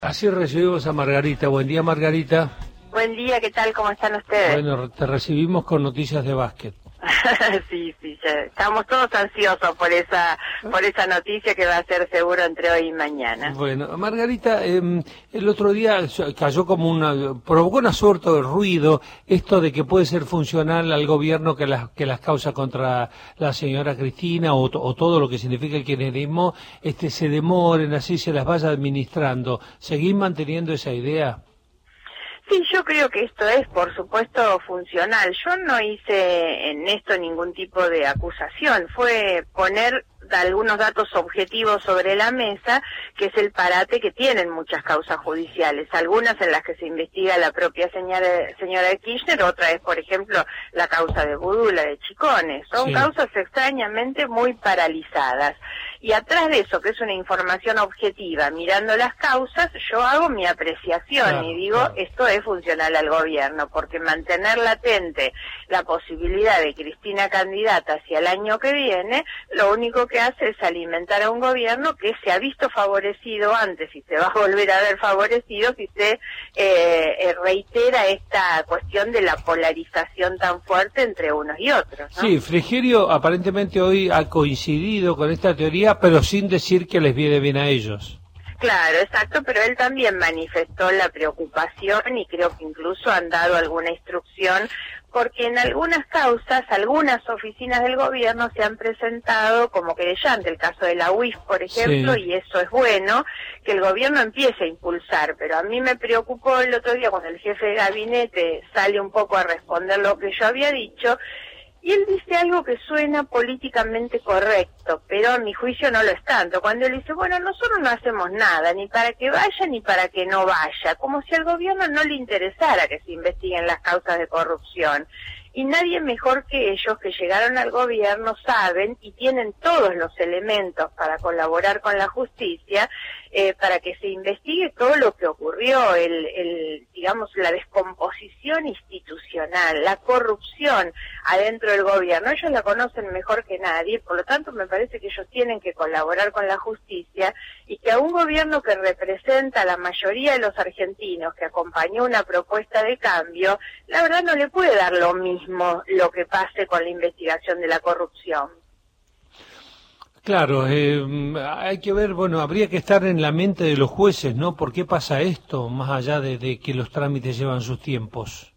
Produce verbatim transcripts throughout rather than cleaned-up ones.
Así recibimos a Margarita. Buen día, Margarita. Buen día, ¿qué tal? ¿Cómo están ustedes? Bueno, te recibimos con noticias de básquet. sí, sí, ya estamos todos ansiosos por esa por esa noticia que va a ser seguro entre hoy y mañana. Bueno, Margarita, eh, el otro día cayó como una, provocó una suerte de ruido esto de que puede ser funcional al gobierno que las que las causas contra la señora Cristina o, o todo lo que significa el kirchnerismo este se demoren, así se las vaya administrando. ¿Seguís manteniendo esa idea? Sí, yo creo que esto es, por supuesto, funcional. Yo no hice en esto ningún tipo de acusación, fue poner algunos datos objetivos sobre la mesa, que es el parate que tienen muchas causas judiciales, algunas en las que se investiga la propia señora, señora de Kirchner, otra es, por ejemplo, la causa de Vudú, la de Chicones. Son sí. causas extrañamente muy paralizadas. Y atrás de eso, que es una información objetiva, mirando las causas, yo hago mi apreciación claro, y digo, claro. esto es funcional al gobierno, porque mantener latente la posibilidad de Cristina candidata hacia el año que viene, lo único que hace es alimentar a un gobierno que se ha visto favorecido antes y se va a volver a ver favorecido si se eh, reitera esta cuestión de la polarización tan fuerte entre unos y otros, ¿no? Sí, Frigerio aparentemente hoy ha coincidido con esta teoría, pero sin decir que les viene bien a ellos. Claro, exacto, pero él también manifestó la preocupación y creo que incluso han dado alguna instrucción, porque en algunas causas, algunas oficinas del gobierno se han presentado como querellante, el caso de la U I F, por ejemplo, sí. y eso es bueno, que el gobierno empiece a impulsar, pero a mí me preocupó el otro día cuando el jefe de gabinete sale un poco a responder lo que yo había dicho, y él dice algo que suena políticamente correcto, pero a mi juicio no lo es tanto. Cuando él dice, bueno, nosotros no hacemos nada, ni para que vaya ni para que no vaya, como si al gobierno no le interesara que se investiguen las causas de corrupción. Y nadie mejor que ellos que llegaron al gobierno saben y tienen todos los elementos para colaborar con la justicia, eh, para que se investigue todo lo que ocurrió, el, el, digamos, la descomposición institucional, la corrupción adentro del gobierno. Ellos la conocen mejor que nadie, por lo tanto me parece que ellos tienen que colaborar con la justicia y que a un gobierno que representa a la mayoría de los argentinos, que acompañó una propuesta de cambio, la verdad no le puede dar lo mismo lo que pase con la investigación de la corrupción. Claro, eh, hay que ver, bueno, habría que estar en la mente de los jueces, ¿no? ¿Por qué pasa esto, más allá de, de que los trámites llevan sus tiempos?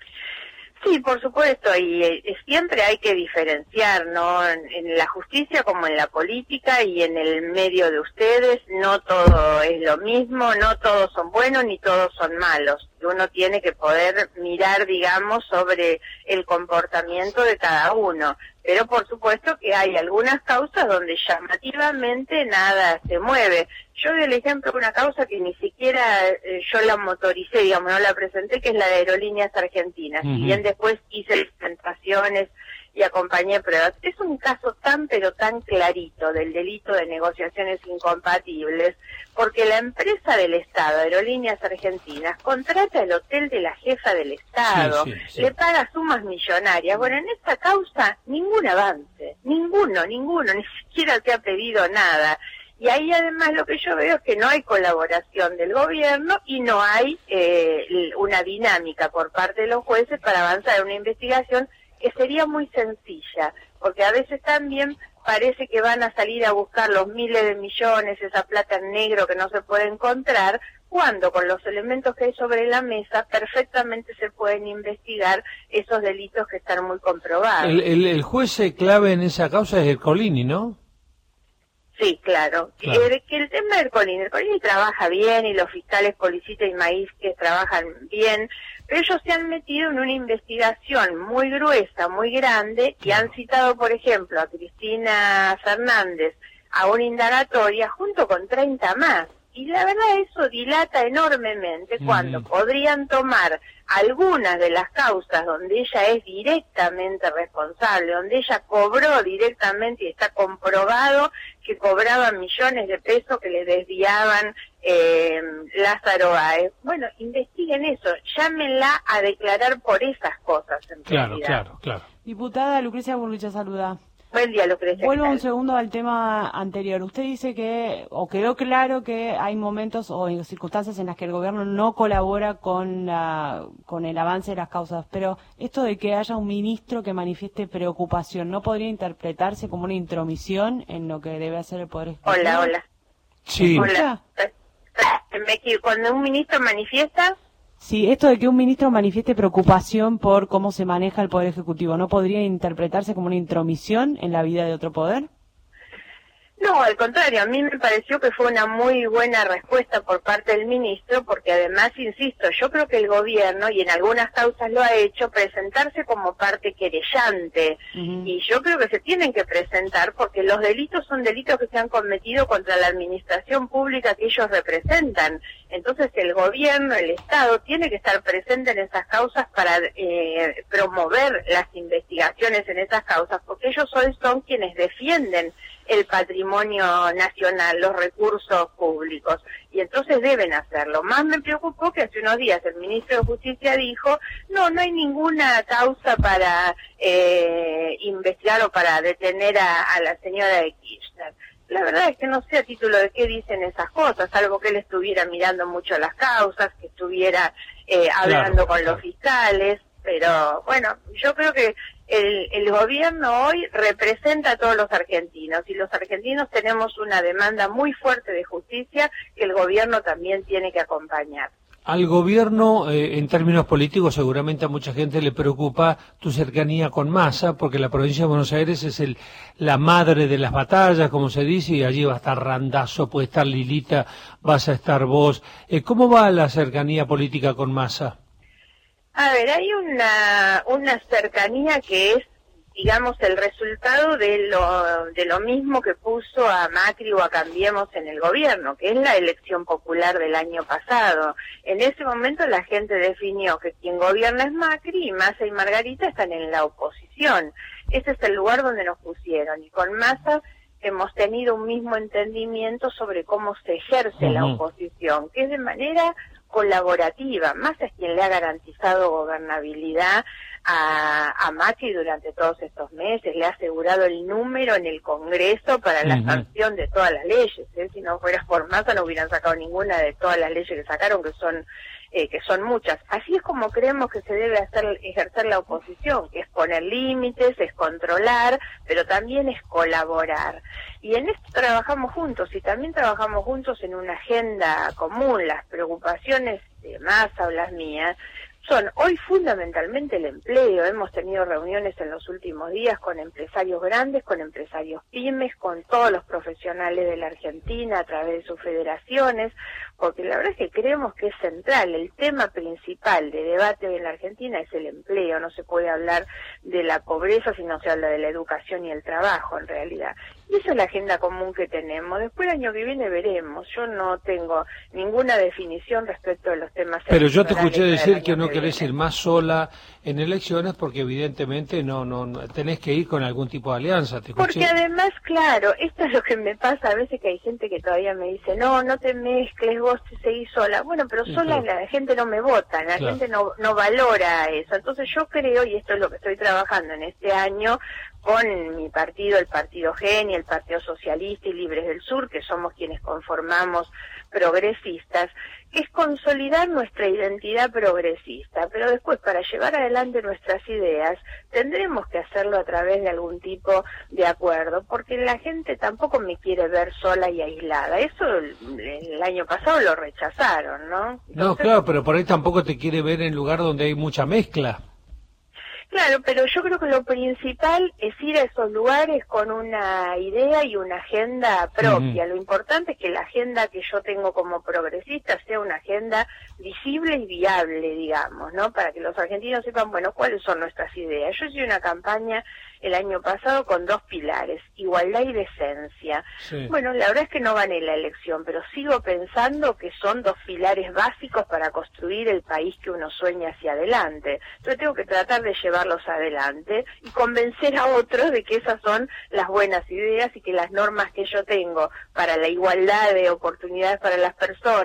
Sí, por supuesto, y eh, siempre hay que diferenciar, ¿no? En, en la justicia como en la política y en el medio de ustedes, no todo es lo mismo, no todos son buenos ni todos son malos. Uno tiene que poder mirar, digamos, sobre el comportamiento de cada uno. Pero por supuesto que hay algunas causas donde llamativamente nada se mueve. Yo doy el ejemplo de una causa que ni siquiera eh, yo la motoricé, digamos, no la presenté, que es la de Aerolíneas Argentinas. Uh-huh. Si bien después hice presentaciones y acompañé pruebas. Es un caso tan pero tan clarito del delito de negociaciones incompatibles, porque la empresa del Estado, Aerolíneas Argentinas, contrata el hotel de la jefa del Estado, sí, sí, sí. le paga sumas millonarias. Bueno, en esta causa ningún avance, ninguno, ninguno, ni siquiera se ha pedido nada. Y ahí además lo que yo veo es que no hay colaboración del gobierno y no hay eh, una dinámica por parte de los jueces para avanzar en una investigación que sería muy sencilla, porque a veces también parece que van a salir a buscar los miles de millones, esa plata en negro que no se puede encontrar, cuando con los elementos que hay sobre la mesa perfectamente se pueden investigar esos delitos que están muy comprobados. El, el, el juez clave en esa causa es Ercolini, ¿no? Sí, claro. claro. Eh, que el tema de Ercolini, Ercolini trabaja bien y los fiscales Policita y Maíz que trabajan bien, pero ellos se han metido en una investigación muy gruesa, muy grande, y han citado, por ejemplo, a Cristina Fernández a una indagatoria junto con treinta más. Y la verdad eso dilata enormemente cuando mm. podrían tomar algunas de las causas donde ella es directamente responsable, donde ella cobró directamente y está comprobado que cobraba millones de pesos que le desviaban eh, Lázaro Báez. Bueno, investiguen eso, llámenla a declarar por esas cosas en Claro, realidad. claro, claro. Diputada Lucrecia Burruchaga, saluda. Buen día, Lucrecia. Vuelvo un segundo al tema anterior. Usted dice que, o quedó claro que hay momentos o circunstancias en las que el gobierno no colabora con la, con el avance de las causas, pero esto de que haya un ministro que manifieste preocupación, ¿no podría interpretarse como una intromisión en lo que debe hacer el Poder Ejecutivo? Hola, hola. Sí. Hola. Cuando un ministro manifiesta... Sí, esto de que un ministro manifieste preocupación por cómo se maneja el Poder Ejecutivo, ¿no podría interpretarse como una intromisión en la vida de otro poder? No, al contrario, a mí me pareció que fue una muy buena respuesta por parte del ministro, porque además, insisto, yo creo que el gobierno, y en algunas causas lo ha hecho, presentarse como parte querellante, uh-huh. y yo creo que se tienen que presentar porque los delitos son delitos que se han cometido contra la administración pública que ellos representan. Entonces el gobierno, el Estado, tiene que estar presente en esas causas para eh, promover las investigaciones en esas causas, porque ellos hoy son quienes defienden el patrimonio nacional, los recursos públicos, y entonces deben hacerlo. Más me preocupó que hace unos días el ministro de Justicia dijo, no, no hay ninguna causa para eh, investigar o para detener a, a la señora de Kirchner. La verdad es que no sé a título de qué dicen esas cosas, salvo que él estuviera mirando mucho las causas, que estuviera eh, hablando claro, con claro. los fiscales, pero bueno, yo creo que el, el gobierno hoy representa a todos los argentinos, y los argentinos tenemos una demanda muy fuerte de justicia que el gobierno también tiene que acompañar. Al gobierno, eh, en términos políticos, seguramente a mucha gente le preocupa tu cercanía con Massa, porque la provincia de Buenos Aires es el la madre de las batallas, como se dice, y allí va a estar Randazzo, puede estar Lilita, vas a estar vos. Eh, ¿Cómo va la cercanía política con Massa? A ver, hay una una cercanía que es, digamos, el resultado de lo de lo mismo que puso a Macri o a Cambiemos en el gobierno, que es la elección popular del año pasado. En ese momento la gente definió que quien gobierna es Macri y Massa y Margarita están en la oposición. Ese es el lugar donde nos pusieron, y con Massa hemos tenido un mismo entendimiento sobre cómo se ejerce uh-huh. la oposición, que es de manera colaborativa. Massa es quien le ha garantizado gobernabilidad a, a Macri durante todos estos meses, le ha asegurado el número en el Congreso para la uh-huh. sanción de todas las leyes, ¿eh? Si no fuera por Massa no hubieran sacado ninguna de todas las leyes que sacaron, que son eh, que son muchas. Así es como creemos que se debe hacer ejercer la oposición, que es poner límites, es controlar, pero también es colaborar. Y en esto trabajamos juntos, y también trabajamos juntos en una agenda común. Las preocupaciones de Massa o las mías son hoy fundamentalmente el empleo. Hemos tenido reuniones en los últimos días con empresarios grandes, con empresarios pymes, con todos los profesionales de la Argentina a través de sus federaciones, porque la verdad es que creemos que es central. El tema principal de debate en la Argentina es el empleo. No se puede hablar de la pobreza si no se habla de la educación y el trabajo, en realidad. Y esa es la agenda común que tenemos. Después el año que viene veremos. Yo no tengo ninguna definición respecto de los temas. Pero yo te escuché decir que no que querés ir más sola en elecciones porque evidentemente no, no, no tenés que ir con algún tipo de alianza. Te escuché. Porque además, claro, esto es lo que me pasa a veces, que hay gente que todavía me dice, no, no te mezcles, vos seguís sola. Bueno, pero sí, sola claro. La gente no me vota, la claro. gente no, no valora eso. Entonces yo creo, y esto es lo que estoy trabajando en este año, con mi partido, el Partido Geni, el Partido Socialista y Libres del Sur, que somos quienes conformamos Progresistas, es consolidar nuestra identidad progresista, pero después para llevar adelante nuestras ideas tendremos que hacerlo a través de algún tipo de acuerdo, porque la gente tampoco me quiere ver sola y aislada. Eso el, el año pasado lo rechazaron, ¿no? Entonces, no, claro, pero por ahí tampoco te quiere ver en lugar donde hay mucha mezcla. Claro, pero yo creo que lo principal es ir a esos lugares con una idea y una agenda propia. Uh-huh. Lo importante es que la agenda que yo tengo como progresista sea una agenda visible y viable, digamos, ¿no? Para que los argentinos sepan, bueno, cuáles son nuestras ideas. Yo hice una campaña el año pasado con dos pilares, igualdad y decencia. Sí. Bueno, la verdad es que no gané la elección, pero sigo pensando que son dos pilares básicos para construir el país que uno sueña hacia adelante. Entonces tengo que tratar de llevarlos adelante y convencer a otros de que esas son las buenas ideas y que las normas que yo tengo para la igualdad de oportunidades para las personas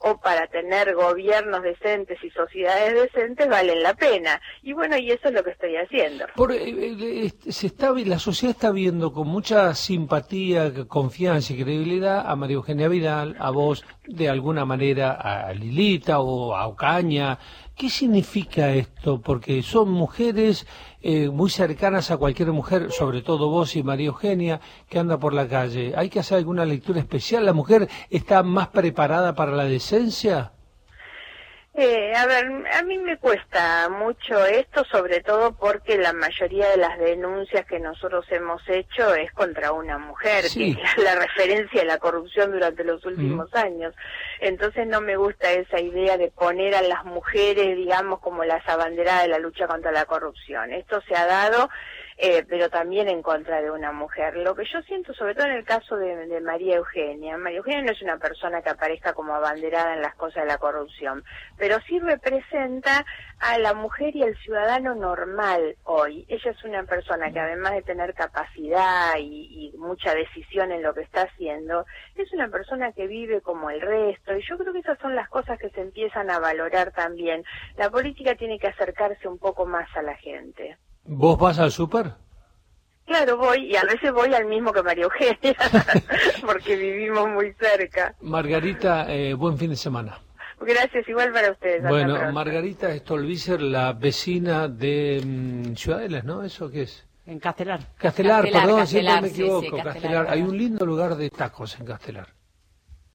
o para tener gobiernos decentes y sociedades decentes valen la pena. Y bueno, y eso es lo que estoy haciendo. Por, eh, eh, se está, la sociedad está viendo con mucha simpatía, confianza y credibilidad a María Eugenia Vidal, a vos, de alguna manera a Lilita o a Ocaña. ¿Qué significa esto? Porque son mujeres eh, muy cercanas a cualquier mujer, sobre todo vos y María Eugenia, que anda por la calle. ¿Hay que hacer alguna lectura especial? ¿La mujer está más preparada para la decencia? Eh, a ver, a mí me cuesta mucho esto, sobre todo porque la mayoría de las denuncias que nosotros hemos hecho es contra una mujer, sí, que es la referencia de la corrupción durante los últimos mm. años. Entonces no me gusta esa idea de poner a las mujeres, digamos, como las abanderadas de la lucha contra la corrupción. Esto se ha dado, eh, pero también en contra de una mujer. Lo que yo siento, sobre todo en el caso de, de María Eugenia, María Eugenia no es una persona que aparezca como abanderada en las cosas de la corrupción, pero sí representa a la mujer y al ciudadano normal hoy. Ella es una persona que, además de tener capacidad y, y mucha decisión en lo que está haciendo, es una persona que vive como el resto, y yo creo que esas son las cosas que se empiezan a valorar también. La política tiene que acercarse un poco más a la gente. ¿Vos vas al súper? Claro, voy, y a veces voy al mismo que María Eugenia, porque vivimos muy cerca. Margarita, eh, buen fin de semana. Gracias, igual para ustedes. Bueno, Margarita Stolbizer, la vecina de um, Ciudadelas, ¿no? ¿Eso qué es? En Castelar. Castelar, Castelar perdón, Castelar, siempre me equivoco. sí, sí, Castelar. Castelar. Hay un lindo lugar de tacos en Castelar.